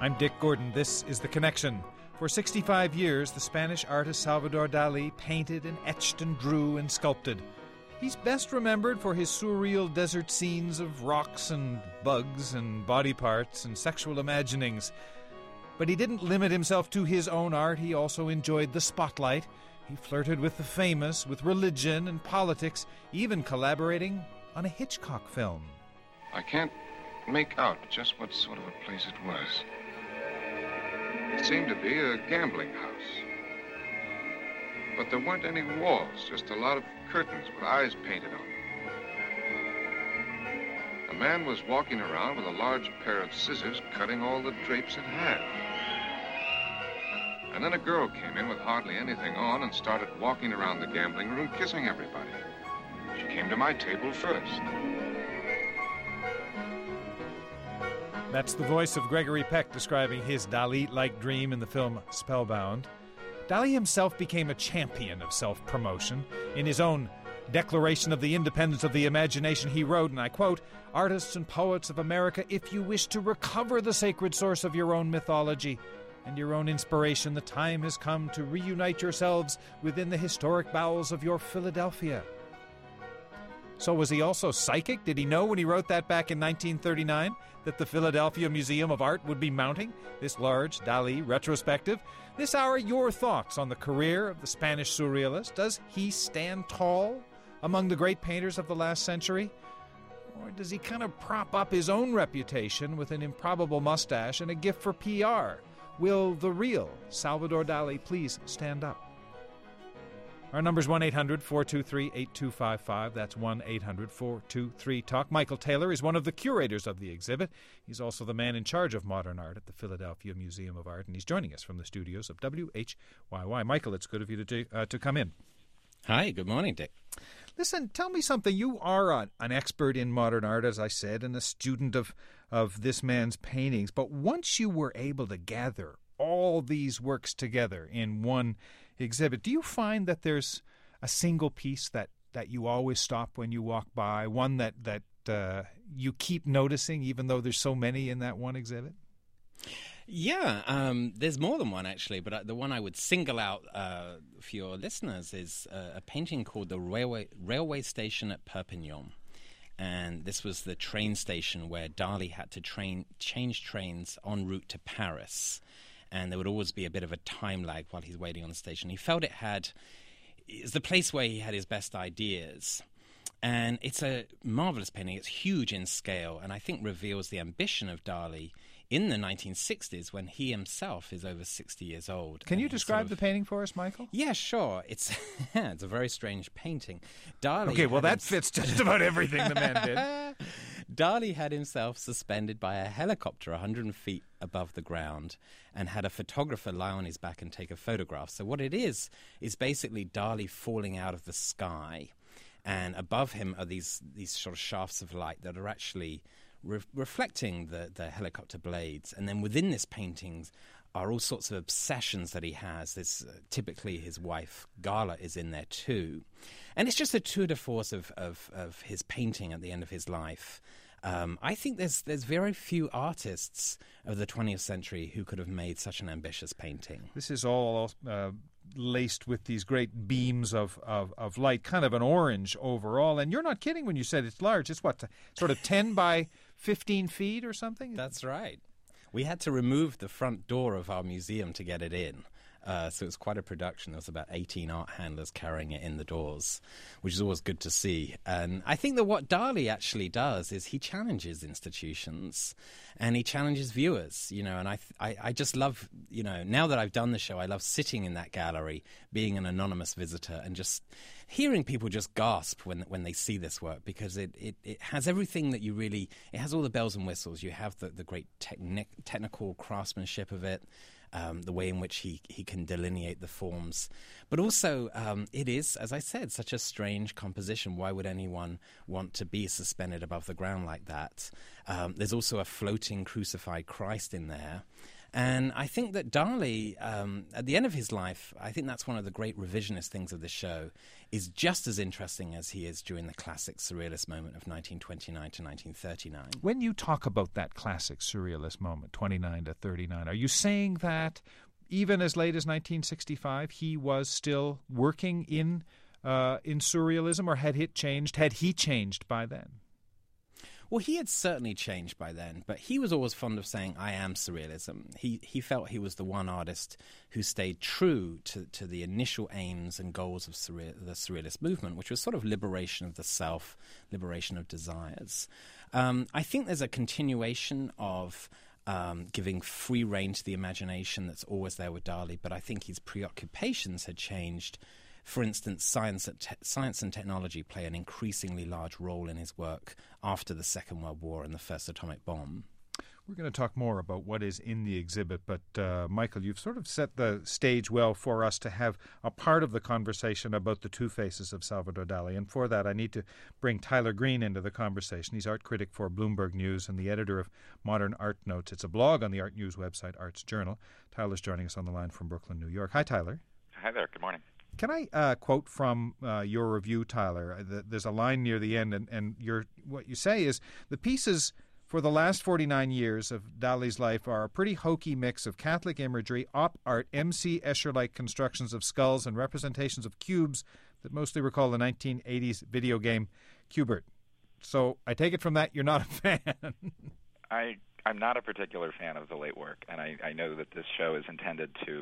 I'm Dick Gordon. This is The Connection. For 65 years, the Spanish artist Salvador Dalí painted and etched and drew and sculpted. He's best remembered for his surreal desert scenes of rocks and bugs and body parts and sexual imaginings. But he didn't limit himself to his own art. He also enjoyed the spotlight. He flirted with the famous, with religion and politics, even collaborating on a Hitchcock film. I can't make out just what sort of a place it was. It seemed to be a gambling house. But there weren't any walls, just a lot of curtains with eyes painted on them. A man was walking around with a large pair of scissors cutting all the drapes in half. And then a girl came in with hardly anything on and started walking around the gambling room kissing everybody. She came to my table first. That's the voice of Gregory Peck describing his Dalí-like dream in the film Spellbound. Dalí himself became a champion of self-promotion. In his own Declaration of the Independence of the Imagination, he wrote, and I quote, "Artists and poets of America, if you wish to recover the sacred source of your own mythology and your own inspiration, the time has come to reunite yourselves within the historic bowels of your Philadelphia." So was he also psychic? Did he know when he wrote that back in 1939 that the Philadelphia Museum of Art would be mounting this large Dalí retrospective? This hour, your thoughts on the career of the Spanish surrealist. Does he stand tall among the great painters of the last century? Or does he kind of prop up his own reputation with an improbable mustache and a gift for PR? Will the real Salvador Dalí please stand up? Our number's 1-800-423-8255. That's 1-800-423-TALK. Michael Taylor is one of the curators of the exhibit. He's also the man in charge of modern art at the Philadelphia Museum of Art, and he's joining us from the studios of WHYY. Michael, it's good of you to come in. Hi, good morning, Dick. Listen, tell me something. You are an expert in modern art, as I said, and a student of this man's paintings. But once you were able to gather all these works together in one exhibit, do you find that there's a single piece that you always stop when you walk by, one that you keep noticing even though there's so many in that one exhibit? Yeah, there's more than one actually, but the one I would single out for your listeners is a painting called The Railway Station at Perpignan. And this was the train station where Dalí had to change trains en route to Paris. And there would always be a bit of a time lag while he's waiting on the station. He felt it's the place where he had his best ideas. And it's a marvelous painting. It's huge in scale, and I think reveals the ambition of Dalí in the 1960s when he himself is over 60 years old. Can you describe the painting for us, Michael? Yeah, sure. It's it's a very strange painting. Dalí. Okay, well, that fits just about everything the man did. Dalí had himself suspended by a helicopter 100 feet above the ground and had a photographer lie on his back and take a photograph. So what it is basically Dalí falling out of the sky. And above him are these sort of shafts of light that are actually reflecting the helicopter blades. And then within this painting are all sorts of obsessions that he has. There's typically his wife, Gala, is in there too. And it's just a tour de force of his painting at the end of his life. I think there's very few artists of the 20th century who could have made such an ambitious painting. This is all laced with these great beams of light, kind of an orange overall. And you're not kidding when you said it's large. It's what, sort of 10 by 15 feet or something? That's right. We had to remove the front door of our museum to get it in. So it was quite a production. There was about 18 art handlers carrying it in the doors, which is always good to see. And I think that what Dalí actually does is he challenges institutions and he challenges viewers, and I just love, now that I've done the show, I love sitting in that gallery, being an anonymous visitor and just hearing people just gasp when they see this work, because it has everything that it has all the bells and whistles. You have the great technical craftsmanship of it, the way in which he can delineate the forms. But also, it is, as I said, such a strange composition. Why would anyone want to be suspended above the ground like that? There's also a floating crucified Christ in there. And I think that Dali, at the end of his life, I think that's one of the great revisionist things of the show, is just as interesting as he is during the classic surrealist moment of 1929 to 1939. When you talk about that classic surrealist moment, 29 to 39, are you saying that even as late as 1965 he was still working in surrealism, or had it changed? Had he changed by then? Well, he had certainly changed by then, but he was always fond of saying, I am surrealism. He felt he was the one artist who stayed true to the initial aims and goals of the surrealist movement, which was sort of liberation of the self, liberation of desires. I think there's a continuation of giving free rein to the imagination that's always there with Dali, but I think his preoccupations had changed. For instance, science and technology play an increasingly large role in his work after the Second World War and the first atomic bomb. We're going to talk more about what is in the exhibit, but Michael, you've sort of set the stage well for us to have a part of the conversation about the two faces of Salvador Dali, and for that I need to bring Tyler Green into the conversation. He's art critic for Bloomberg News and the editor of Modern Art Notes. It's a blog on the Art News website, Arts Journal. Tyler's joining us on the line from Brooklyn, New York. Hi, Tyler. Hi there. Good morning. Can I quote from your review, Tyler? There's a line near the end, and what you say is, the pieces for the last 49 years of Dali's life are a pretty hokey mix of Catholic imagery, op art, M.C. Escher-like constructions of skulls, and representations of cubes that mostly recall the 1980s video game Q*bert. So I take it from that you're not a fan. I'm not a particular fan of the late work, and I know that this show is intended to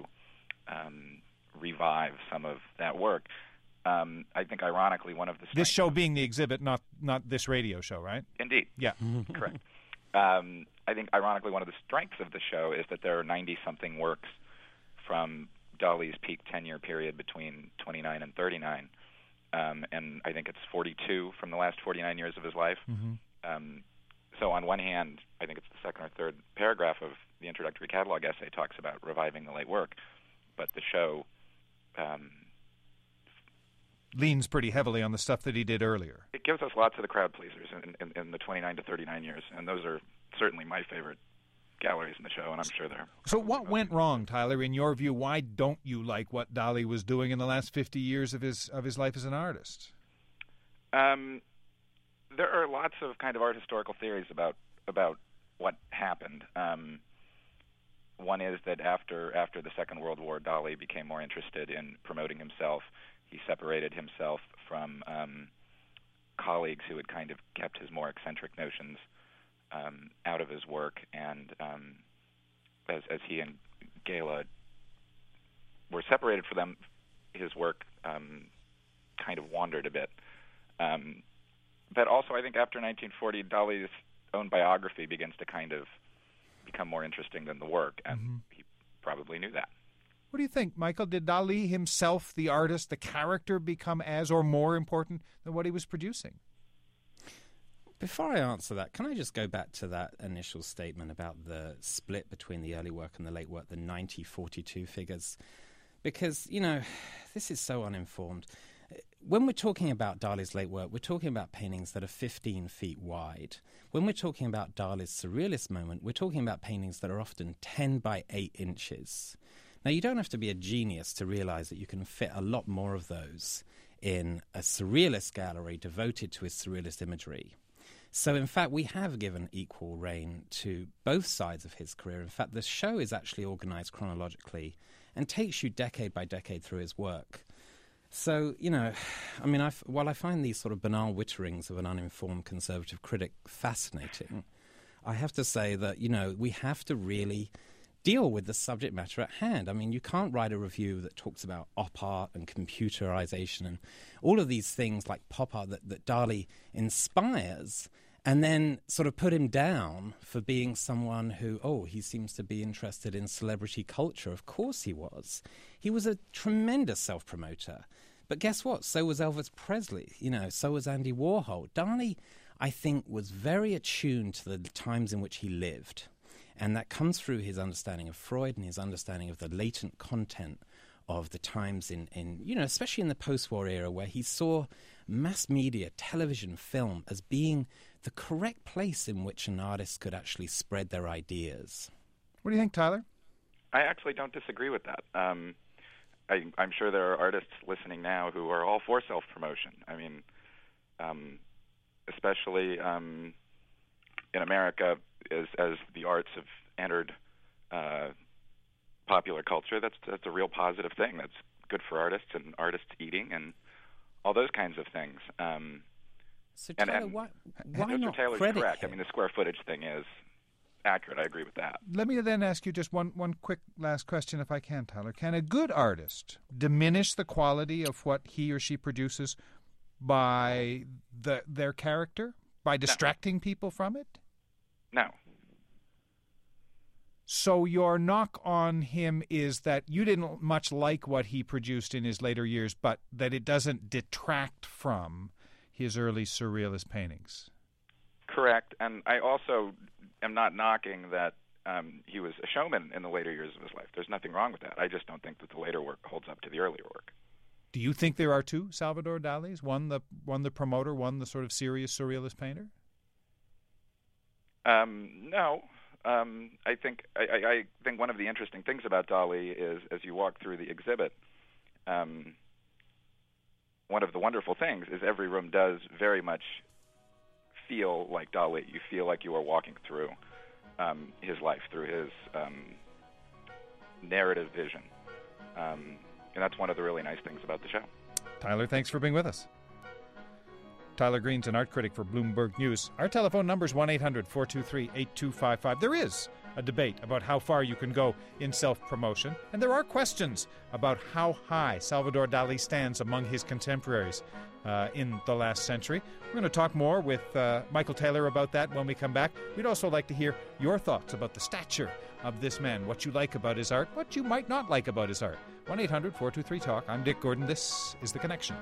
revive some of that work. I think, ironically, one of the this show being the exhibit, not this radio show, right? Indeed. Yeah. Correct. I think, ironically, one of the strengths of the show is that there are 90-something works from Dali's peak 10-year period between 29 and 39, and I think it's 42 from the last 49 years of his life. Mm-hmm. So on one hand, I think it's the second or third paragraph of the introductory catalog essay talks about reviving the late work, but the show leans pretty heavily on the stuff that he did earlier. It gives us lots of the crowd pleasers in the 29 to 39 years, and those are certainly my favorite galleries in the show, and I'm sure they're... So what went wrong, Tyler, in your view? Why don't you like what Dali was doing in the last 50 years of his life as an artist? There are lots of kind of art historical theories about what happened. One is that after the Second World War, Dali became more interested in promoting himself. He separated himself from colleagues who had kind of kept his more eccentric notions out of his work, and as he and Gela were separated from them, his work kind of wandered a bit. But also, I think after 1940, Dali's own biography begins to kind of become more interesting than the work, and he probably knew that. What do you think, Michael? Did Dali himself, the artist, the character, become as or more important than what he was producing? Before I answer that, can I just go back to that initial statement about the split between the early work and the late work, the 90-42 figures? Because, this is so uninformed. When we're talking about Dali's late work, we're talking about paintings that are 15 feet wide. When we're talking about Dali's surrealist moment, we're talking about paintings that are often 10 by 8 inches. Now, you don't have to be a genius to realize that you can fit a lot more of those in a surrealist gallery devoted to his surrealist imagery. So, in fact, we have given equal rein to both sides of his career. In fact, the show is actually organized chronologically and takes you decade by decade through his work. So, while I find these sort of banal witterings of an uninformed conservative critic fascinating, I have to say that, we have to really deal with the subject matter at hand. I mean, you can't write a review that talks about op art and computerization and all of these things like pop art that Dali inspires, and then sort of put him down for being someone who, he seems to be interested in celebrity culture. Of course he was. He was a tremendous self-promoter. But guess what? So was Elvis Presley. So was Andy Warhol. Dali, I think, was very attuned to the times in which he lived. And that comes through his understanding of Freud and his understanding of the latent content of the times in especially in the post-war era, where he saw mass media, television, film as being the correct place in which an artist could actually spread their ideas. What do you think, Tyler? I actually don't disagree with that. I'm sure there are artists listening now who are all for self-promotion. I mean, especially in America, as the arts have entered popular culture, that's a real positive thing. That's good for artists and artists eating and all those kinds of things. So Tyler, why not Taylor's credit correct. him? I mean, the square footage thing is accurate. I agree with that. Let me then ask you just one quick last question, if I can, Tyler. Can a good artist diminish the quality of what he or she produces by their character, by distracting people from it? No. So your knock on him is that you didn't much like what he produced in his later years, but that it doesn't detract from his early surrealist paintings. Correct. And I also am not knocking that he was a showman in the later years of his life. There's nothing wrong with that. I just don't think that the later work holds up to the earlier work. Do you think there are two Salvador Dalis? One the promoter, one the sort of serious surrealist painter? No. I think one of the interesting things about Dali is, as you walk through the exhibit, one of the wonderful things is every room does very much feel like Dali. You feel like you are walking through his life, through his narrative vision. And that's one of the really nice things about the show. Tyler, thanks for being with us. Tyler Green's an art critic for Bloomberg News. Our telephone number is 1-800-423-8255. There is a debate about how far you can go in self-promotion, and there are questions about how high Salvador Dali stands among his contemporaries in the last century. We're going to talk more with Michael Taylor about that when we come back. We'd also like to hear your thoughts about the stature of this man, what you like about his art, what you might not like about his art. 1-800-423-TALK. I'm Dick Gordon. This is The Connection.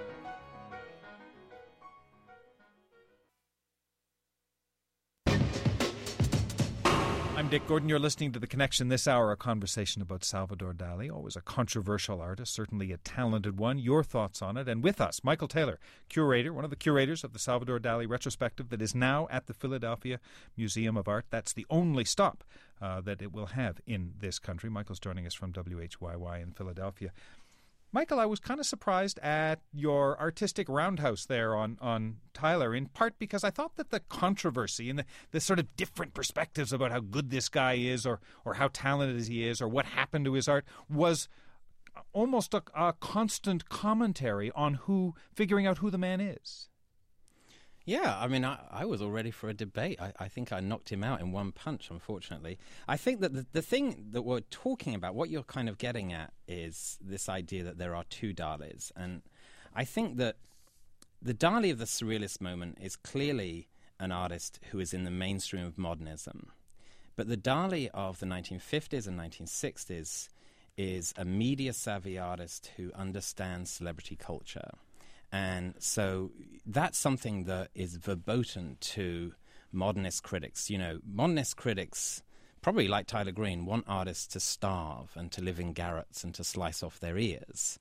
I'm Dick Gordon. You're listening to The Connection this hour, a conversation about Salvador Dali, always a controversial artist, certainly a talented one. Your thoughts on it. And with us, Michael Taylor, curator, one of the curators of the Salvador Dali retrospective that is now at the Philadelphia Museum of Art. That's the only stop that it will have in this country. Michael's joining us from WHYY in Philadelphia. Michael, I was kind of surprised at your artistic roundhouse there on Tyler, in part because I thought that the controversy and the sort of different perspectives about how good this guy is or how talented he is or what happened to his art was almost a constant commentary on figuring out who the man is. Yeah, I mean, I was all ready for a debate. I think I knocked him out in one punch, unfortunately. I think that the thing that we're talking about, what you're kind of getting at, is this idea that there are two Dalis. And I think that the Dali of the Surrealist moment is clearly an artist who is in the mainstream of modernism. But the Dali of the 1950s and 1960s is a media-savvy artist who understands celebrity culture. And so that's something that is verboten to modernist critics. You know, modernist critics, probably like Tyler Green, want artists to starve and to live in garrets and to slice off their ears.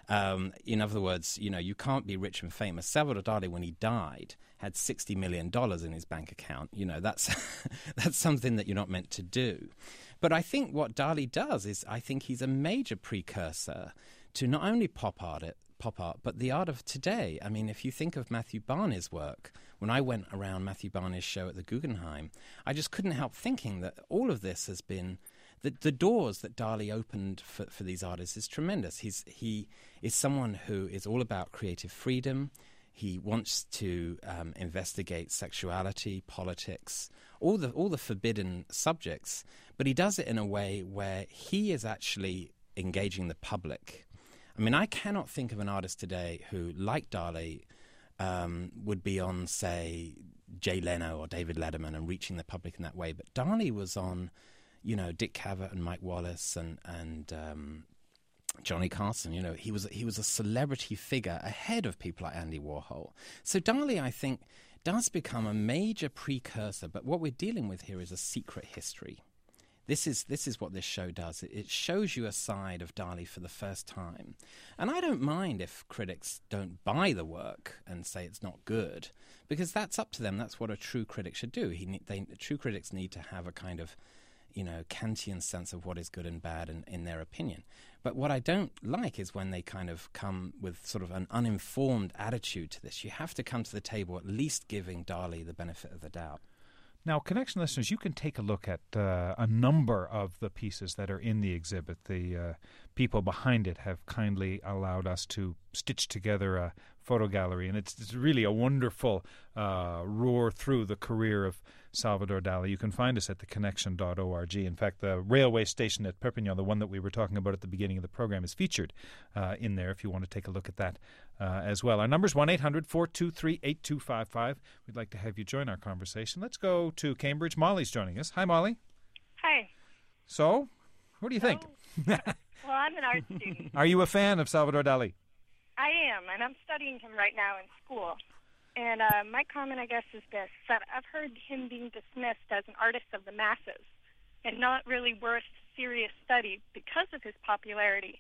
In other words, you know, you can't be rich and famous. Salvador Dali, when he died, had $60 million in his bank account. You know, that's something that you're not meant to do. But I think what Dali does is I think he's a major precursor to not only pop art, but the art of today. I mean, if you think of Matthew Barney's work, when I went around Matthew Barney's show at the Guggenheim, I just couldn't help thinking that all of this has been the doors that Dali opened for these artists is tremendous. He is someone who is all about creative freedom. He wants to investigate sexuality, politics, all the forbidden subjects, but he does it in a way where he is actually engaging the public. I mean, I cannot think of an artist today who, like Dali, would be on, say, Jay Leno or David Letterman and reaching the public in that way. But Dali was on, you know, Dick Cavett and Mike Wallace and Johnny Carson. You know, he was a celebrity figure ahead of people like Andy Warhol. So Dali, I think, does become a major precursor. But what we're dealing with here is a secret history. This is what this show does. It shows you a side of Dali for the first time. And I don't mind if critics don't buy the work and say it's not good, because that's up to them. That's what a true critic should do. True critics need to have a kind of, Kantian sense of what is good and bad in their opinion. But what I don't like is when they kind of come with sort of an uninformed attitude to this. You have to come to the table at least giving Dali the benefit of the doubt. Now, Connection listeners, you can take a look at a number of the pieces that are in the exhibit. The people behind it have kindly allowed us to stitch together a photo gallery, and it's really a wonderful roar through the career of Salvador Dali. You can find us at theconnection.org. In fact, the railway station at Perpignan, the one that we were talking about at the beginning of the program, is featured in there if you want to take a look at that as well. Our number is 1-800-423-8255. We'd like to have you join our conversation. Let's go to Cambridge. Molly's joining us. Hi, Molly. Hi. So, what do you think? Well, I'm an art student. Are you a fan of Salvador Dali? I am, and I'm studying him right now in school. And my comment, I guess, is this, that I've heard him being dismissed as an artist of the masses and not really worth serious study because of his popularity.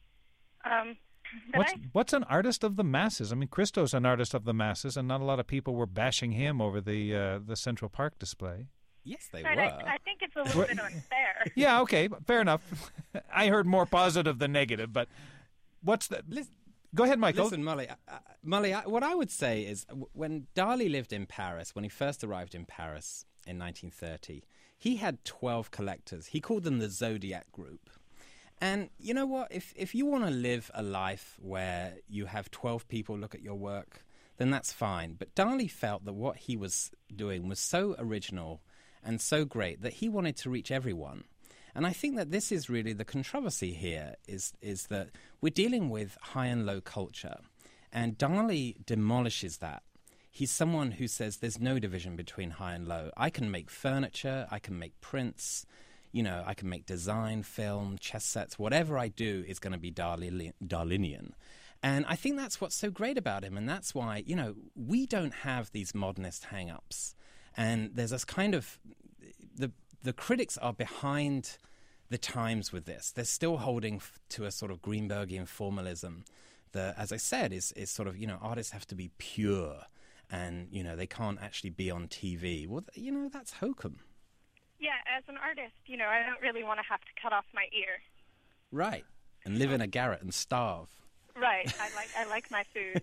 What's an artist of the masses? I mean, Christo's an artist of the masses, and not a lot of people were bashing him over the Central Park display. Yes, they right, were. I think it's a little bit unfair. Yeah, okay, fair enough. I heard more positive than negative, but what's the... Go ahead, Michael. Listen, Molly, what I would say is when Dali lived in Paris, when he first arrived in Paris in 1930, he had 12 collectors. He called them the Zodiac Group. And you know what? If you want to live a life where you have 12 people look at your work, then that's fine. But Dali felt that what he was doing was so original and so great that he wanted to reach everyone. And I think that this is really the controversy here, is that we're dealing with high and low culture. And Dali demolishes that. He's someone who says there's no division between high and low. I can make furniture, I can make prints, I can make design, film, chess sets. Whatever I do is going to be Darlinian. And I think that's what's so great about him. And that's why, we don't have these modernist hang-ups. And there's this kind of... The critics are behind the times with this. They're still holding to a sort of Greenbergian formalism that, as I said, is sort of, artists have to be pure and, they can't actually be on TV. Well, that's hokum. Yeah, as an artist, I don't really want to have to cut off my ear. Right, and live in a garret and starve. Right, I like my food.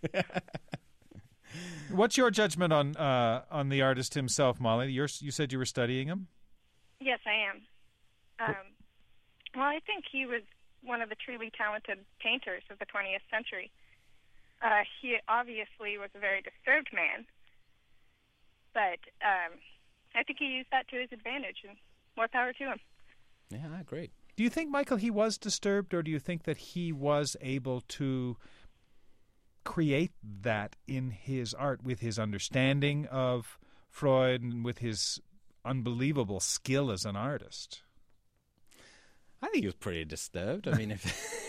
What's your judgment on the artist himself, Molly? You said you were studying him? Yes, I am. Well, I think he was one of the truly talented painters of the 20th century. He obviously was a very disturbed man, but I think he used that to his advantage, and more power to him. Yeah, I agree. Do you think, Michael, he was disturbed, or do you think that he was able to create that in his art with his understanding of Freud and with his unbelievable skill as an artist? I think he was pretty disturbed. I mean,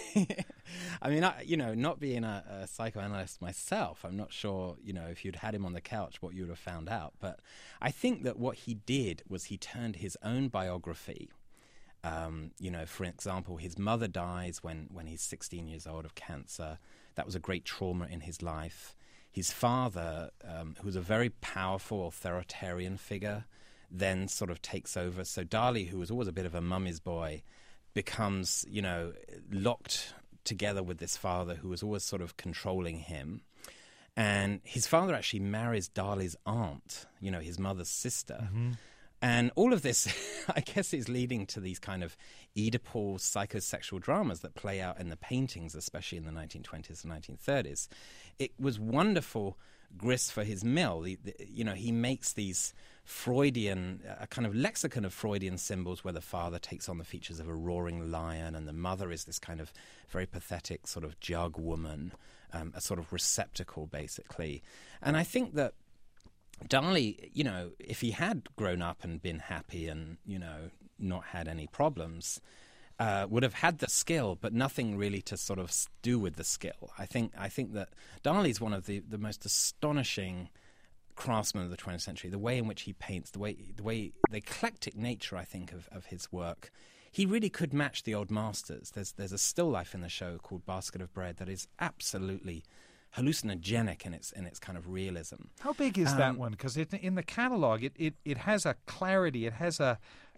not being a psychoanalyst myself, I'm not sure, if you'd had him on the couch, what you would have found out. But I think that what he did was he turned his own biography. For example, his mother dies when he's 16 years old of cancer. That was a great trauma in his life. His father, who was a very powerful authoritarian figure, then sort of takes over. So Dali, who was always a bit of a mummy's boy, becomes, locked together with this father who was always sort of controlling him. And his father actually marries Dali's aunt, his mother's sister. Mm-hmm. And all of this, I guess, is leading to these kind of Oedipal psychosexual dramas that play out in the paintings, especially in the 1920s and 1930s. It was wonderful grist for his mill. He makes these Freudian, a kind of lexicon of Freudian symbols where the father takes on the features of a roaring lion and the mother is this kind of very pathetic sort of jug woman, a sort of receptacle, basically. And I think that Dali, if he had grown up and been happy and, not had any problems, would have had the skill, but nothing really to sort of do with the skill. I think that Dali's one of the most astonishing craftsmen of the 20th century. The way in which he paints, the eclectic nature, I think, of his work. He really could match the old masters. There's a still life in the show called Basket of Bread that is absolutely hallucinogenic in its kind of realism. How big is that one? Because in the catalog, it has a clarity, it has a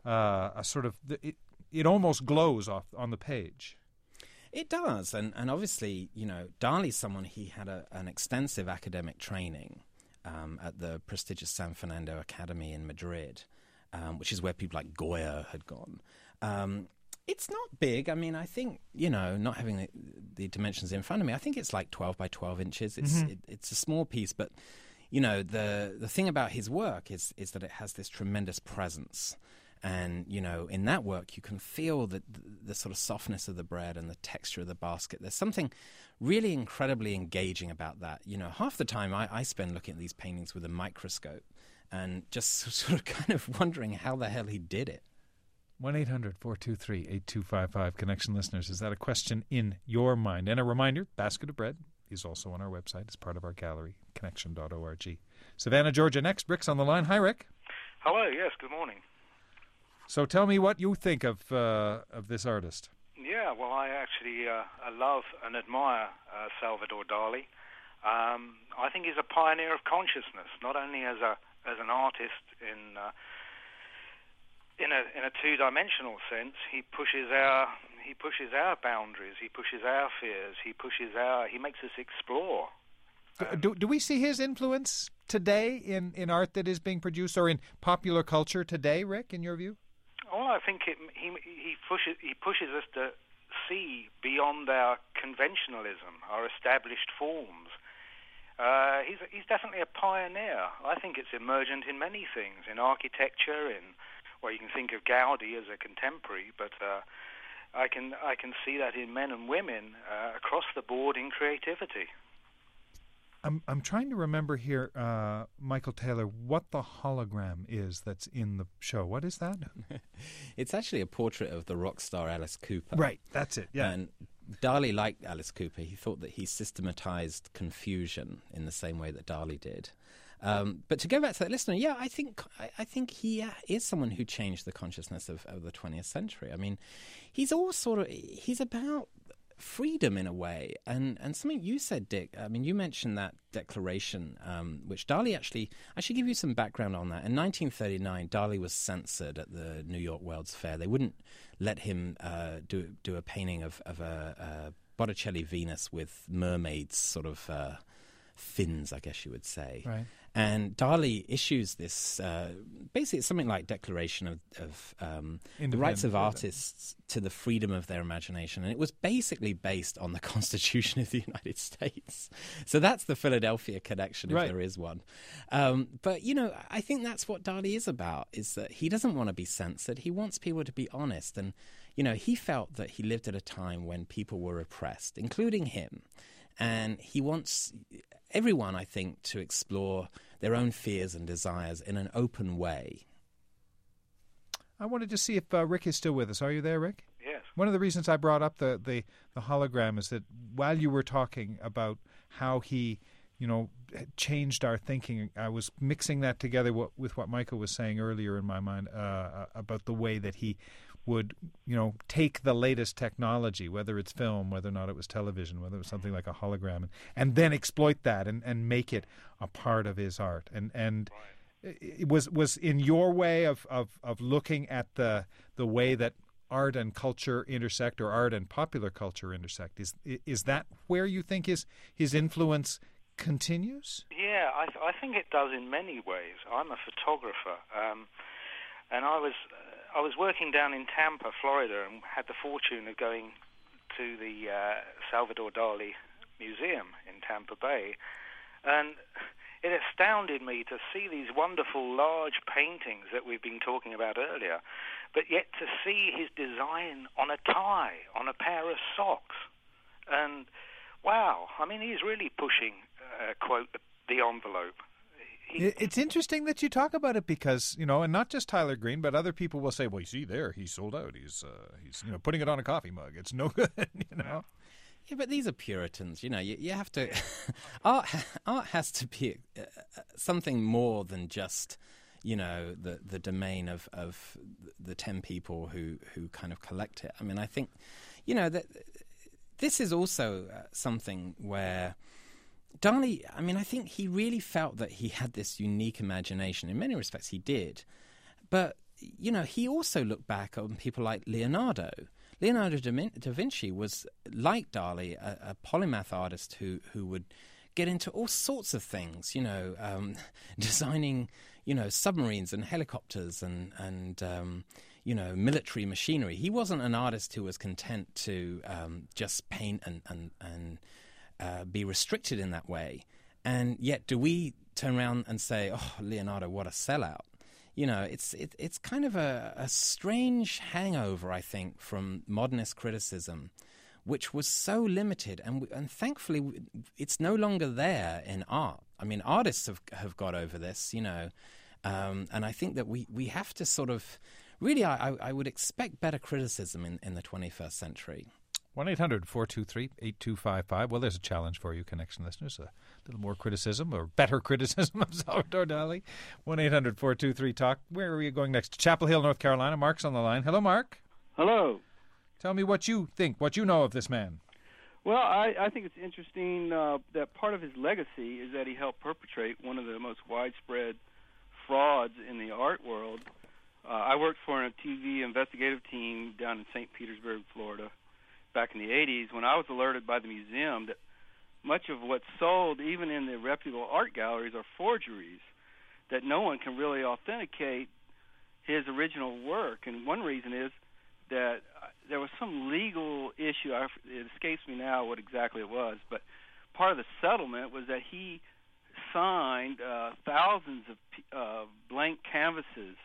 a sort of it almost glows off on the page. It does, and obviously, Dali's someone, he had an extensive academic training at the prestigious San Fernando Academy in Madrid, which is where people like Goya had gone. It's not big. I mean, I think, not having the dimensions in front of me, I think it's like 12 by 12 inches. It's a small piece, but, the thing about his work is that it has this tremendous presence. And, in that work, you can feel the sort of softness of the bread and the texture of the basket. There's something really incredibly engaging about that. Half the time I spend looking at these paintings with a microscope and just sort of kind of wondering how the hell he did it. 1-800-423-8255. Connection listeners, is that a question in your mind? And a reminder, Basket of Bread is also on our website. It's part of our gallery, connection.org. Savannah, Georgia next. Rick's on the line. Hi, Rick. Hello, yes, good morning. So tell me what you think of this artist. Yeah, well, I actually I love and admire Salvador Dali. I think he's a pioneer of consciousness, not only as an artist in a two-dimensional sense. He pushes our boundaries. He pushes our fears. He makes us explore. Do we see his influence today in art that is being produced, or in popular culture today, Rick, in your view? Well, I think he pushes us to see beyond our conventionalism, our established forms. He's definitely a pioneer. I think it's emergent in many things, in architecture, you can think of Gaudi as a contemporary, but I can see that in men and women across the board in creativity. I'm trying to remember here, Michael Taylor, what the hologram is that's in the show. What is that? It's actually a portrait of the rock star Alice Cooper. Right, that's it, yeah. And Dali liked Alice Cooper. He thought that he systematized confusion in the same way that Dali did. But to go back to that listener, yeah, I think he is someone who changed the consciousness of the 20th century. I mean, he's about freedom in a way, and something you said, Dick. I mean, you mentioned that declaration, which Dali actually. I should give you some background on that. In 1939, Dali was censored at the New York World's Fair. They wouldn't let him do a painting of a Botticelli Venus with mermaids, sort of fins, I guess you would say. Right. And Dali issues this, basically it's something like declaration of the rights of artists to the freedom of their imagination. And it was basically based on the Constitution of the United States. So that's the Philadelphia connection, if there is one. But, I think that's what Dali is about, is that he doesn't want to be censored. He wants people to be honest. And, he felt that he lived at a time when people were oppressed, including him. And he wants everyone, I think, to explore their own fears and desires in an open way. I wanted to see if Rick is still with us. Are you there, Rick? Yes. One of the reasons I brought up the hologram is that while you were talking about how he, changed our thinking, I was mixing that together with what Michael was saying earlier in my mind about the way that he would, take the latest technology, whether it's film, whether or not it was television, whether it was something like a hologram, and then exploit that and make it a part of his art. And it was in your way of looking at the way that art and culture intersect, or art and popular culture intersect. Is that where you think his influence continues? Yeah, I think it does in many ways. I'm a photographer, and I was working down in Tampa, Florida, and had the fortune of going to the Salvador Dali Museum in Tampa Bay. And it astounded me to see these wonderful large paintings that we've been talking about earlier, but yet to see his design on a tie, on a pair of socks. And wow, I mean, he's really pushing, quote, the envelope. It's interesting that you talk about it because, and not just Tyler Green, but other people will say, well, you see there, he's sold out. He's putting it on a coffee mug. It's no good, Yeah, but these are Puritans. You have to... art has to be something more than just, the domain of the 10 people who kind of collect it. I mean, I think, that this is also something where... Dali, I mean, I think he really felt that he had this unique imagination. In many respects, he did. But he also looked back on people like Leonardo. Leonardo da Vinci was, like Dali, a polymath artist who would get into all sorts of things, designing, submarines and helicopters and military machinery. He wasn't an artist who was content to just paint and be restricted in that way. And yet, do we turn around and say, "Oh, Leonardo, what a sellout"? It's kind of a strange hangover, I think, from modernist criticism, which was so limited, and thankfully it's no longer there in art. I mean, artists have got over this, and I think that we have to sort of really, I would expect better criticism in the 21st century. 1-800-423-8255. Well, there's a challenge for you, Connection listeners. A little more criticism or better criticism of Salvador Dali. 1-800-423-TALK. Where are you going next? To Chapel Hill, North Carolina. Mark's on the line. Hello, Mark. Hello. Tell me what you think, what you know of this man. Well, I think it's interesting that part of his legacy is that he helped perpetrate one of the most widespread frauds in the art world. I worked for a TV investigative team down in St. Petersburg, Florida, back in the 80s, when I was alerted by the museum that much of what's sold, even in the reputable art galleries, are forgeries, that no one can really authenticate his original work. And one reason is that there was some legal issue. It escapes me now what exactly it was, but part of the settlement was that he signed thousands of blank canvases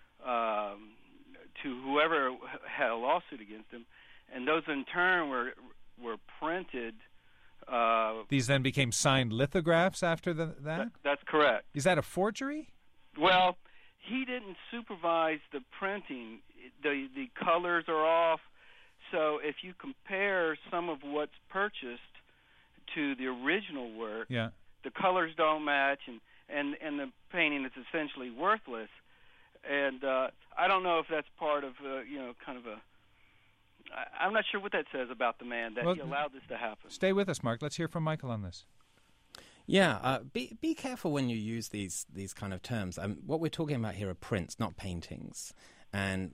to whoever had a lawsuit against him, and those in turn were printed. These then became signed lithographs after that? That's correct. Is that a forgery? Well, he didn't supervise the printing. The colors are off. So if you compare some of what's purchased to the original work, the colors don't match, and the painting is essentially worthless. And I don't know if that's part of, kind of a... I'm not sure what that says about the man, that he allowed this to happen. Stay with us, Mark. Let's hear from Michael on this. Yeah, be careful when you use these kind of terms. What we're talking about here are prints, not paintings. And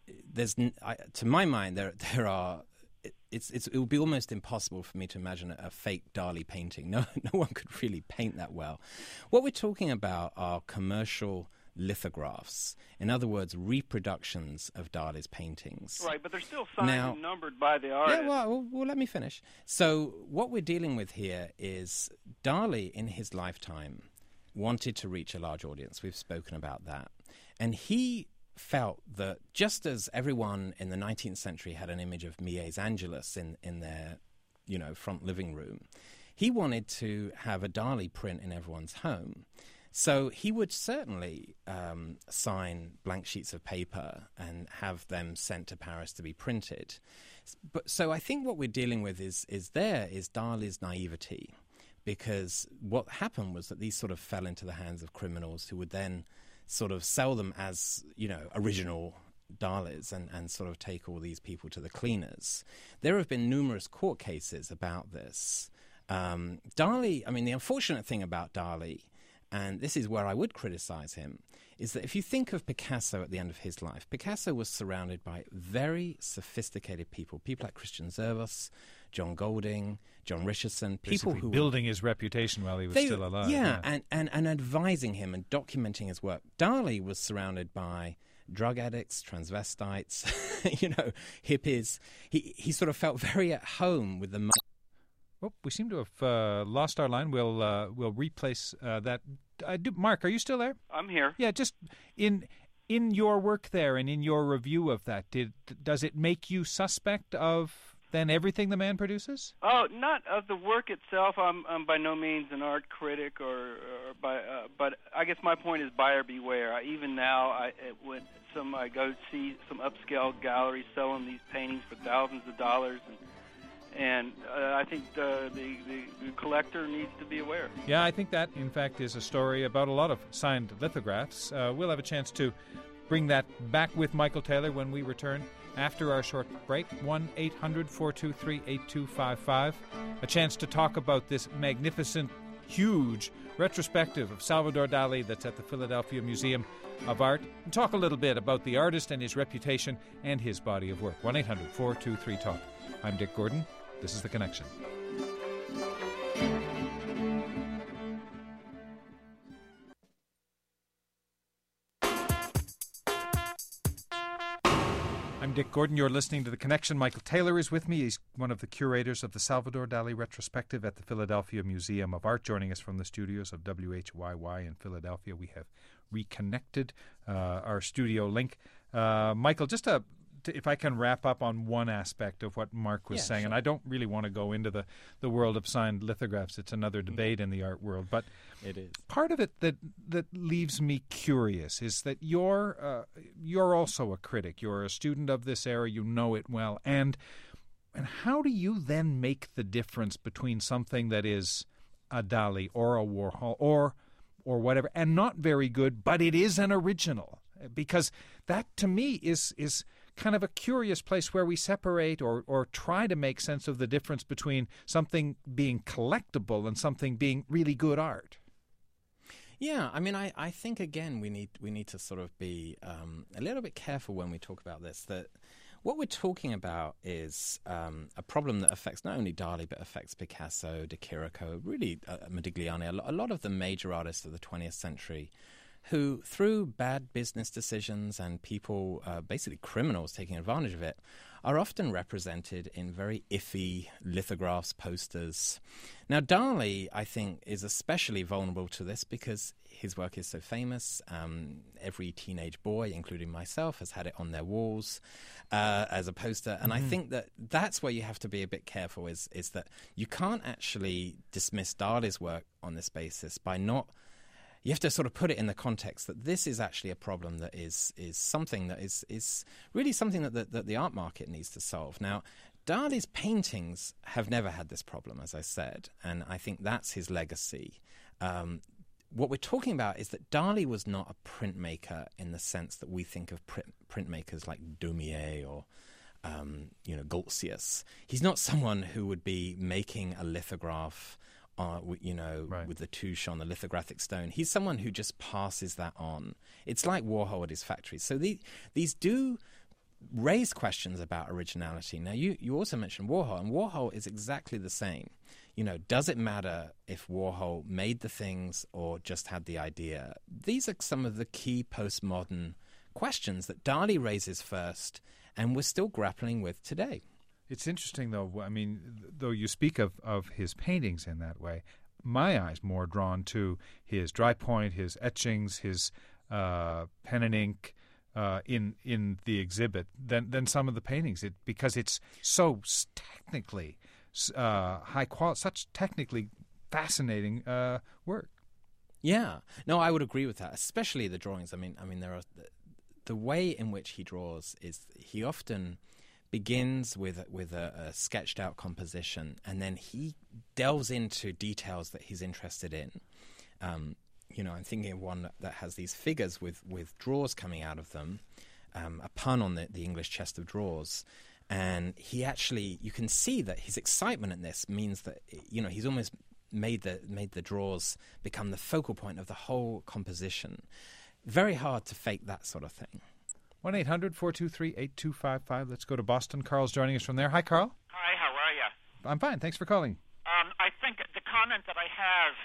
to my mind, there are. It would be almost impossible for me to imagine a fake Dali painting. No one could really paint that well. What we're talking about are commercial lithographs. In other words, reproductions of Dali's paintings. Right, but they're still signed and numbered by the artist. Yeah, well, let me finish. So what we're dealing with here is Dali, in his lifetime, wanted to reach a large audience. We've spoken about that. And he felt that just as everyone in the 19th century had an image of Mies Angelus in their, front living room, he wanted to have a Dali print in everyone's home. So he would certainly sign blank sheets of paper and have them sent to Paris to be printed. So I think what we're dealing with is Dali's naivety, because what happened was that these sort of fell into the hands of criminals who would then sort of sell them as, original Dalis and sort of take all these people to the cleaners. There have been numerous court cases about this. Dali, the unfortunate thing about Dali, and this is where I would criticize him, is that if you think of Picasso at the end of his life, Picasso was surrounded by very sophisticated people like Christian Zervos, John Golding, John Richardson, people who building his reputation while he was still alive. Yeah, and advising him and documenting his work. Dali was surrounded by drug addicts, transvestites, hippies. He sort of felt very at home with the... Oh, we seem to have lost our line. We'll replace that. Mark, are you still there? I'm here. Yeah, just in your work there and in your review of that, does it make you suspect of then everything the man produces? Oh, not of the work itself. I'm by no means an art critic, but I guess my point is buyer beware. Even now, I go see some upscale galleries selling these paintings for thousands of dollars, and I think the collector needs to be aware. Yeah, I think that, in fact, is a story about a lot of signed lithographs. We'll have a chance to bring that back with Michael Taylor when we return after our short break. 1-800-423-8255. A chance to talk about this magnificent huge retrospective of Salvador Dali that's at the Philadelphia Museum of Art, and talk a little bit about the artist and his reputation and his body of work. 1-800-423-TALK. I'm Dick Gordon. This is The Connection. I'm Dick Gordon. You're listening to The Connection. Michael Taylor is with me. He's one of the curators of the Salvador Dali retrospective at the Philadelphia Museum of Art, joining us from the studios of WHYY in Philadelphia. We have reconnected our studio link. Michael, just if I can wrap up on one aspect of what Mark was saying, sure. And I don't really want to go into the world of signed lithographs. It's another debate in the art world. But it is. Part of it that leaves me curious is that you're also a critic. You're a student of this era. You know it well. And how do you then make the difference between something that is a Dali or a Warhol or whatever, and not very good, but it is an original? Because that, to me, is kind of a curious place where we separate or try to make sense of the difference between something being collectible and something being really good art. Yeah, I mean, I think, again, we need to sort of be a little bit careful when we talk about this, that what we're talking about is a problem that affects not only Dali, but affects Picasso, De Chirico, really Modigliani, a lot of the major artists of the 20th century, who, through bad business decisions and people, basically criminals taking advantage of it, are often represented in very iffy lithographs, posters. Now, Dali, I think, is especially vulnerable to this because his work is so famous. Every teenage boy, including myself, has had it on their walls as a poster. And I think that's where you have to be a bit careful, is that you can't actually dismiss Dali's work on this basis by not... You have to sort of put it in the context that this is actually a problem that is something that is really something that the art market needs to solve. Now, Dali's paintings have never had this problem, as I said, and I think that's his legacy. What we're talking about is that Dali was not a printmaker in the sense that we think of printmakers like Daumier or Goltzius. He's not someone who would be making a lithograph right. with the touche on the lithographic stone. He's someone who just passes that on. It's like Warhol at his factories. So these do raise questions about originality. Now, you also mentioned Warhol, and Warhol is exactly the same. Does it matter if Warhol made the things or just had the idea? These are some of the key postmodern questions that Dali raises first, and we're still grappling with today. It's interesting, though. I mean, though you speak of his paintings in that way, my eye's more drawn to his dry point, his etchings, his pen and ink in the exhibit than some of the paintings. Because it's so technically high quality, such technically fascinating work. Yeah, no, I would agree with that, especially the drawings. I mean, there are the way in which he draws is he often begins with a sketched out composition, and then he delves into details that he's interested in. I'm thinking of one that has these figures with drawers coming out of them, a pun on the English chest of drawers. And he actually, you can see that his excitement in this means that, he's almost made the drawers become the focal point of the whole composition. Very hard to fake that sort of thing. 1-800-423-8255. Let's go to Boston. Carl's joining us from there. Hi, Carl. Hi, how are you? I'm fine. Thanks for calling. I think the comment that I have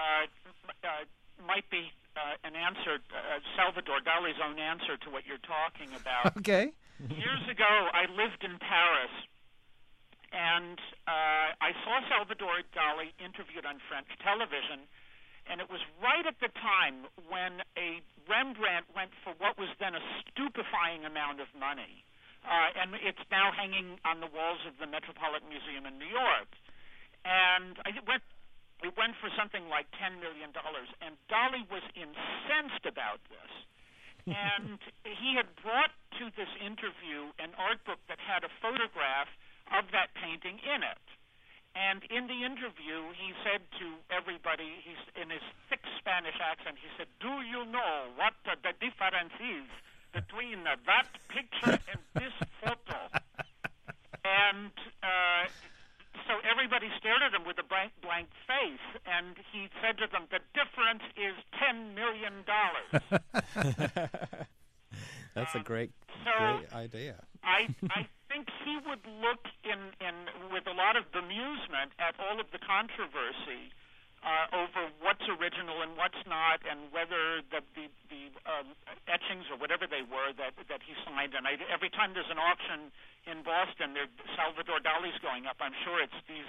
might be an answer, Salvador Dali's own answer to what you're talking about. Okay. Years ago, I lived in Paris, and I saw Salvador Dali interviewed on French television, and it was right at the time when a Rembrandt went for what was then a stupefying amount of money. And it's now hanging on the walls of the Metropolitan Museum in New York. And it went for something like $10 million. And Dali was incensed about this. And he had brought to this interview an art book that had a photograph of that painting in it. And in the interview, he said to everybody, in his thick Spanish accent, he said, "Do you know what the difference is between that picture and this photo?" And so everybody stared at him with a blank face, and he said to them, "The difference is $10 million." That's a great idea. I think he would look in with a lot of bemusement at all of the controversy over what's original and what's not, and whether the etchings or whatever they were that he signed. And every time there's an auction in Boston, Salvador Dali's going up. I'm sure it's these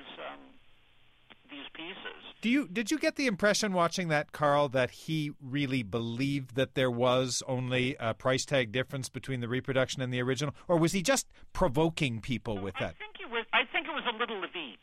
pieces. Did you get the impression watching that, Carl, that he really believed that there was only a price tag difference between the reproduction and the original, or was he just provoking people with that? I think it was a little of each.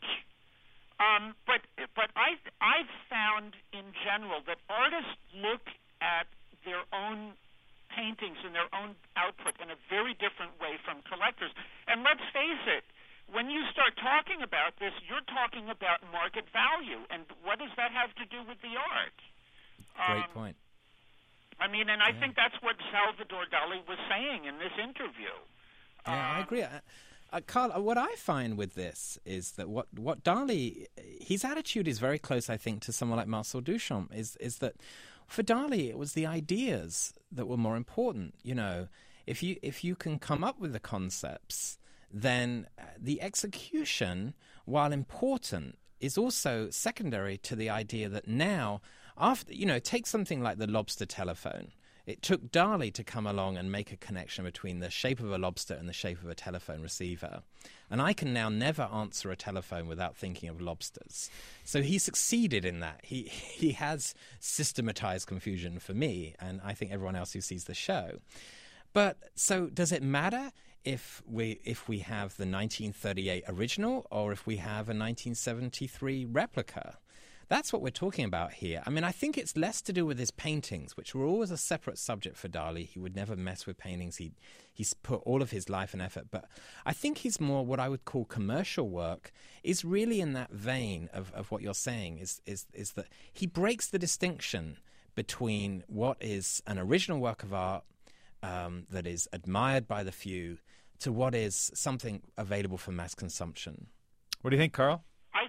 But I've found in general that artists look at their own paintings and their own output in a very different way from collectors. And let's face it, when you start talking about this, you're talking about market value, and what does that have to do with the art? Great point. I mean, and I think that's what Salvador Dali was saying in this interview. Yeah, I agree. Carl, what I find with this is that what Dali, his attitude is very close, I think, to someone like Marcel Duchamp, is that for Dali it was the ideas that were more important. You know, if you can come up with the concepts, then the execution, while important, is also secondary to the idea that now, after, you know, take something like the lobster telephone. It took Dali to come along and make a connection between the shape of a lobster and the shape of a telephone receiver. And I can now never answer a telephone without thinking of lobsters. So he succeeded in that. He has systematized confusion for me, and I think everyone else who sees the show. But so does it matter if we have the 1938 original or if we have a 1973 replica? That's what we're talking about here. I mean, I think it's less to do with his paintings, which were always a separate subject for Dali. He would never mess with paintings. He's put all of his life and effort. But I think he's more what I would call commercial work is really in that vein of what you're saying, is that he breaks the distinction between what is an original work of art that is admired by the few to what is something available for mass consumption. What do you think, Carl?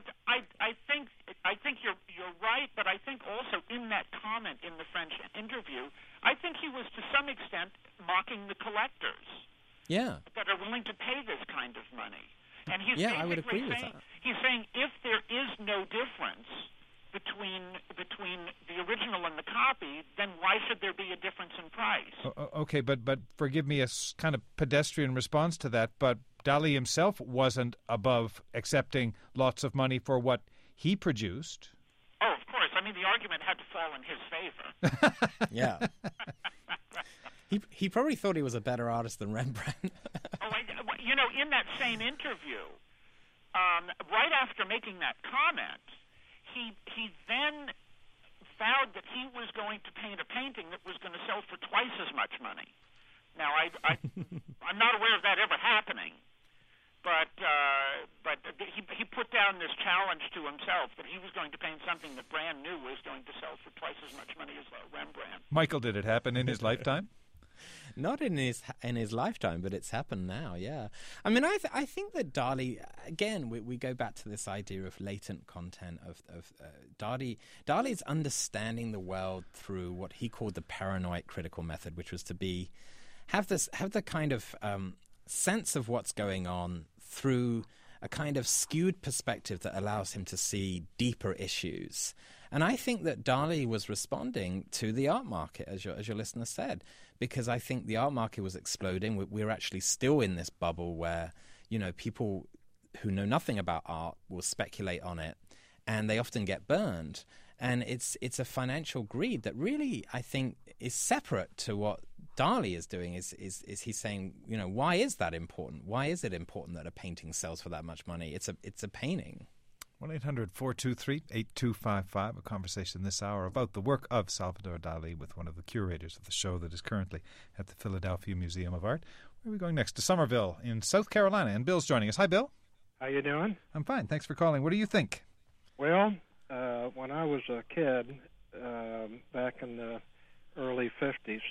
I think you're right, but I think also in that comment in the French interview, I think he was to some extent mocking the collectors. Yeah. That are willing to pay this kind of money. And he's I would agree with that. He's saying if there is no difference between the original and the copy, then why should there be a difference in price? Okay, but forgive me a kind of pedestrian response to that, but Dali himself wasn't above accepting lots of money for what he produced. Oh, of course. I mean, the argument had to fall in his favor. Yeah. He probably thought he was a better artist than Rembrandt. In that same interview, right after making that comment, he then vowed that he was going to paint a painting that was going to sell for twice as much money. Now, I'm not aware of that ever happening. But he put down this challenge to himself that he was going to paint something that brand new was going to sell for twice as much money as Rembrandt. Michael, did it happen in his lifetime? Not in his lifetime, but it's happened now. Yeah, I mean, I think that Dali, again, we go back to this idea of latent content of Dali's understanding the world through what he called the paranoid critical method, which was to have the kind of sense of what's going on through a kind of skewed perspective that allows him to see deeper issues. And I think that Dali was responding to the art market, as your listener said, because I think the art market was exploding. We're actually still in this bubble where, you know, people who know nothing about art will speculate on it, and they often get burned. And it's a financial greed that really, I think, is separate to what Dali is doing. Is he's saying, you know, why is that important? Why is it important that a painting sells for that much money? It's a painting. 1-800-423-8255, a conversation this hour about the work of Salvador Dali with one of the curators of the show that is currently at the Philadelphia Museum of Art. Where are we going next? To Somerville in South Carolina, and Bill's joining us. Hi, Bill. How you doing? I'm fine. Thanks for calling. What do you think? Well, when I was a kid, back in the early 50s,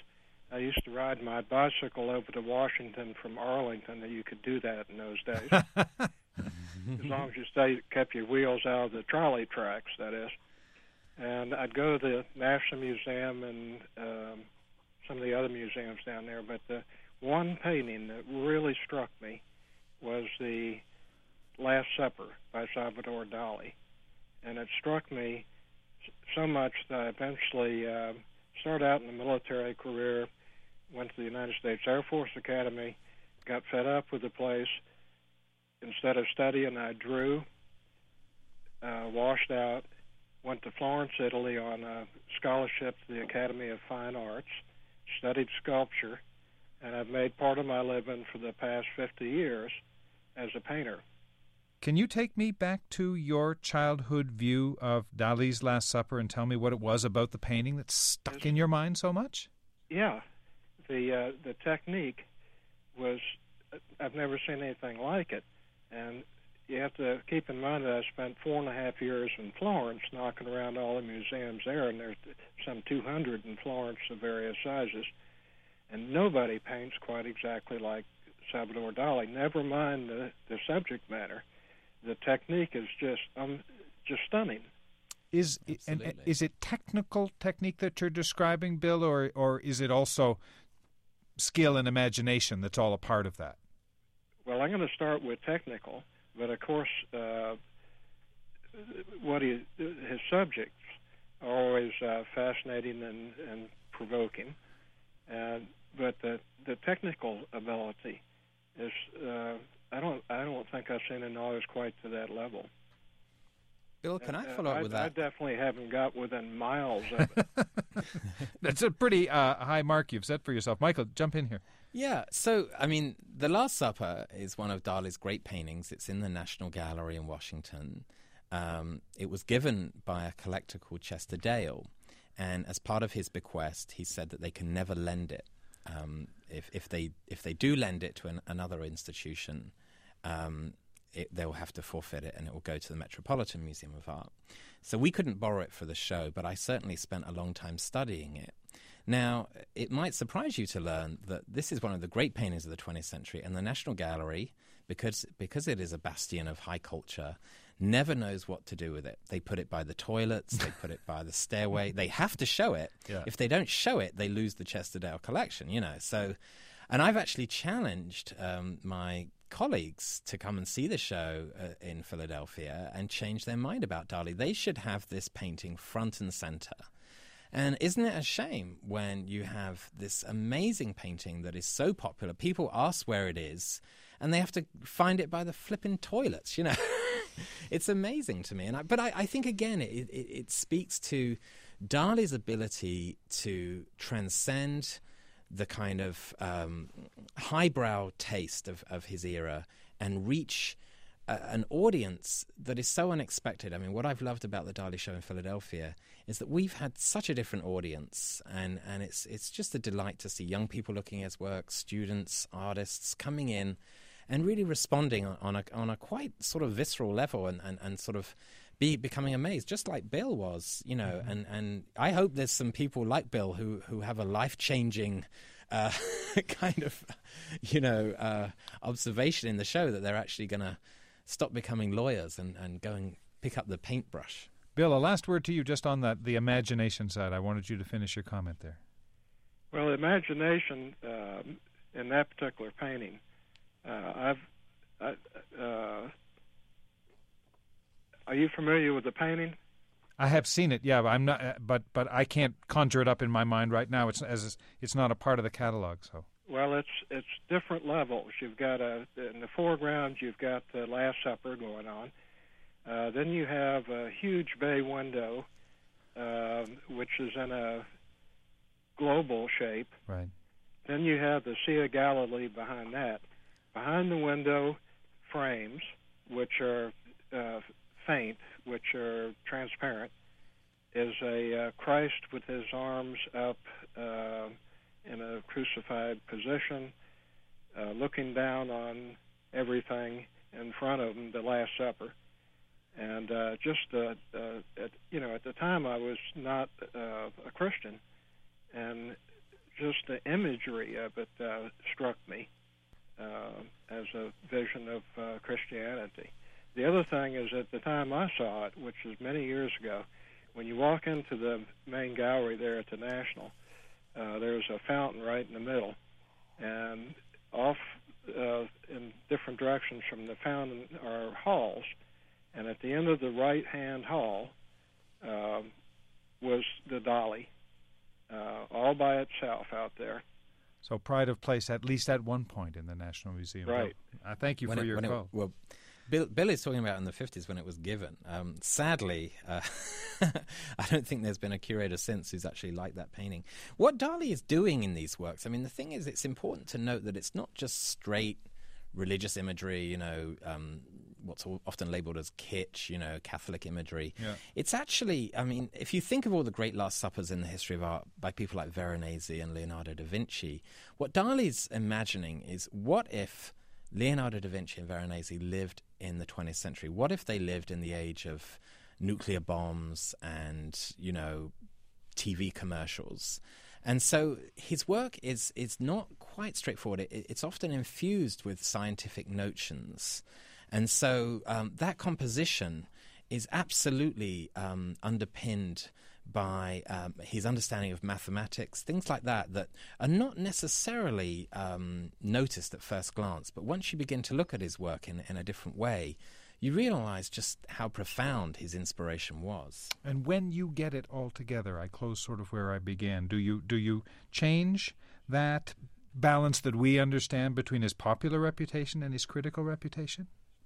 I used to ride my bicycle over to Washington from Arlington. You could do that in those days. As long as you kept your wheels out of the trolley tracks, that is. And I'd go to the National Museum and some of the other museums down there, but the one painting that really struck me was the Last Supper by Salvador Dali. And it struck me so much that I eventually started out in the military career, went to the United States Air Force Academy, got fed up with the place. Instead of studying, I drew, washed out, went to Florence, Italy on a scholarship to the Academy of Fine Arts, studied sculpture, and I've made part of my living for the past 50 years as a painter. Can you take me back to your childhood view of Dali's Last Supper and tell me what it was about the painting that stuck in your mind so much? Yeah. The technique was, I've never seen anything like it. And you have to keep in mind that I spent 4.5 years in Florence knocking around all the museums there, and there's some 200 in Florence of various sizes. And nobody paints quite exactly like Salvador Dali, never mind the subject matter. The technique is just stunning. Is it technical technique that you're describing, Bill, or is it also skill and imagination that's all a part of that? Well, I'm going to start with technical, but of course, his subjects are always fascinating and provoking. But the technical ability is, I don't think I've seen an artist quite to that level. Bill, can I follow up with that? I definitely haven't got within miles of it. That's a pretty high mark you've set for yourself. Michael, jump in here. Yeah, so, I mean, The Last Supper is one of Dali's great paintings. It's in the National Gallery in Washington. It was given by a collector called Chester Dale, and as part of his bequest, he said that they can never lend it. If they do lend it to another institution, they'll have to forfeit it, and it will go to the Metropolitan Museum of Art. So we couldn't borrow it for the show, but I certainly spent a long time studying it. Now, it might surprise you to learn that this is one of the great paintings of the 20th century, and the National Gallery, because it is a bastion of high culture, never knows what to do with it. They put it by the toilets, they put it by the stairway. They have to show it. Yeah. If they don't show it, they lose the Chester Dale collection, you know. So, and I've actually challenged my colleagues to come and see the show in Philadelphia and change their mind about Dali. They should have this painting front and center. And isn't it a shame when you have this amazing painting that is so popular, people ask where it is, and they have to find it by the flipping toilets, you know? It's amazing to me. But I think, again, it speaks to Dali's ability to transcend the kind of highbrow taste of his era and reach an audience that is so unexpected. I mean, what I've loved about the Dali show in Philadelphia is that we've had such a different audience, and it's just a delight to see young people looking at his work, students, artists coming in and really responding on a quite sort of visceral level and sort of becoming amazed, just like Bill was, you know. Mm-hmm. And I hope there's some people like Bill who have a life-changing kind of, you know, observation in the show that they're actually going to stop becoming lawyers and go and pick up the paintbrush. Bill, a last word to you just on the imagination side. I wanted you to finish your comment there. Well, imagination in that particular painting, are you familiar with the painting? I have seen it, yeah, but I'm not. But I can't conjure it up in my mind right now. It's not a part of the catalog, so. Well, it's different levels. You've got in the foreground, you've got the Last Supper going on. Then you have a huge bay window, which is in a global shape. Right. Then you have the Sea of Galilee behind that. Behind the window, frames, which are faint, which are transparent, is a Christ with his arms up in a crucified position, looking down on everything in front of him, the Last Supper. And at the time I was not a Christian, and just the imagery of it struck me as a vision of Christianity. The other thing is, at the time I saw it, which was many years ago, when you walk into the main gallery there at the National, there's a fountain right in the middle, and off in different directions from the fountain are halls, and at the end of the right-hand hall was the Dolly, all by itself out there. So pride of place, at least at one point in the National Museum. Right. I thank you for your call. Well, Bill is talking about in the 50s when it was given. Sadly, I don't think there's been a curator since who's actually liked that painting. What Dali is doing in these works, I mean, the thing is, it's important to note that it's not just straight religious imagery, what's often labeled as kitsch, Catholic imagery. Yeah. It's actually, I mean, if you think of all the great Last Suppers in the history of art by people like Veronese and Leonardo da Vinci, what Dali's imagining is, what if Leonardo da Vinci and Veronese lived in the 20th century? What if they lived in the age of nuclear bombs and, TV commercials? And so his work is not quite straightforward. It's often infused with scientific notions. And so that composition is absolutely underpinned by his understanding of mathematics, things like that are not necessarily noticed at first glance. But once you begin to look at his work in a different way, you realize just how profound his inspiration was. And when you get it all together, I close sort of where I began. Do you change that balance that we understand between his popular reputation and his critical reputation?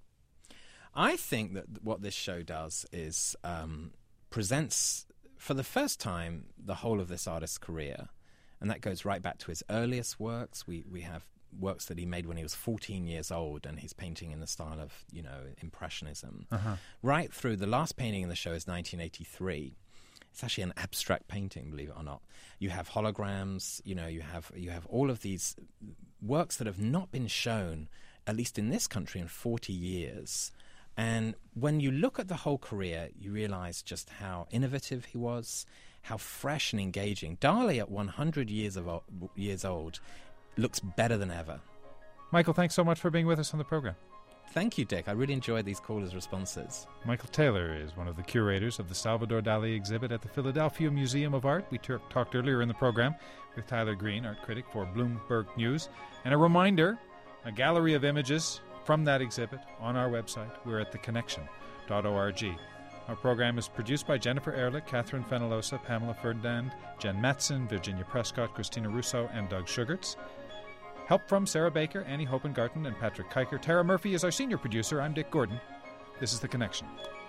I think that what this show does is presents, for the first time, the whole of this artist's career, and that goes right back to his earliest works. We have works that he made when he was 14 years old, and he's painting in the style of, Impressionism. Uh-huh. Right through, the last painting in the show is 1983. It's actually an abstract painting, believe it or not. You have holograms, you have all of these works that have not been shown, at least in this country, in 40 years. And when you look at the whole career, you realize just how innovative he was, how fresh and engaging. Dali, at 100 years old, looks better than ever. Michael, thanks so much for being with us on the program. Thank you, Dick. I really enjoyed these callers' responses. Michael Taylor is one of the curators of the Salvador Dali exhibit at the Philadelphia Museum of Art. We talked earlier in the program with Tyler Green, art critic for Bloomberg News. And a reminder, a gallery of images from that exhibit on our website. We're at theconnection.org. Our program is produced by Jennifer Ehrlich, Catherine Fenelosa, Pamela Ferdinand, Jen Mattson, Virginia Prescott, Christina Russo, and Doug Sugarts. Help from Sarah Baker, Annie Hopengarten, and Patrick Kiker. Tara Murphy is our senior producer. I'm Dick Gordon. This is The Connection.